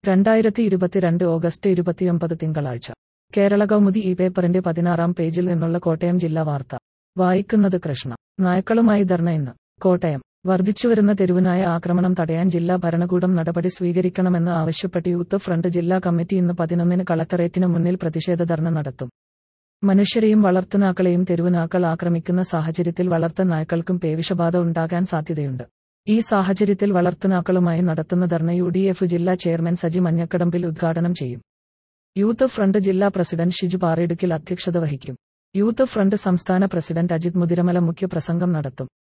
2022 August 29 തിങ്കളാഴ്ച കേരള കൗമുദി ഈ പേപ്പറിന്റെ 16-ാം പേജിൽ നിന്നുള്ള കോട്ടയം ജില്ലാ വാർത്ത വായിക്കുന്നത് കൃഷ്ണ. നായ്ക്കളുമായി ധർണ ഇന്ന്. കോട്ടയം. വർദ്ധിച്ചുവരുന്ന തെരുവുനായ ആക്രമണം തടയാൻ ജില്ലാ ഭരണകൂടം നടപടി സ്വീകരിക്കണമെന്ന് ആവശ്യപ്പെട്ട് യൂത്ത് ഫ്രണ്ട് ജില്ലാ കമ്മിറ്റി ഇന്ന് 11-ന് കളക്ടറേറ്റിന് മുന്നിൽ പ്രതിഷേധ ധർണ നടത്തും. മനുഷ്യരെയും വളർത്തുനാക്കളെയും തെരുവുനാക്കൾ ആക്രമിക്കുന്ന സാഹചര്യത്തിൽ വളർത്തുനായ്ക്കൾക്കും പേവിഷബാധ ഉണ്ടാകാൻ സാധ്യതയുണ്ട്. ഈ സാഹചര്യത്തിൽ വളർത്തുനാക്കളുമായി നടത്തുന്ന ധർണ UDF ജില്ലാ ചെയർമാൻ സജി മഞ്ഞക്കടമ്പിൽ ഉദ്ഘാടനം ചെയ്യും. യൂത്ത് ഫ്രണ്ട് ജില്ലാ പ്രസിഡന്റ് ഷിജു പാറയിടുക്കിൽ അധ്യക്ഷത വഹിക്കും. യൂത്ത് ഫ്രണ്ട് സംസ്ഥാന പ്രസിഡന്റ് അജിത് മുതിരമല മുഖ്യ പ്രസംഗം നടത്തും.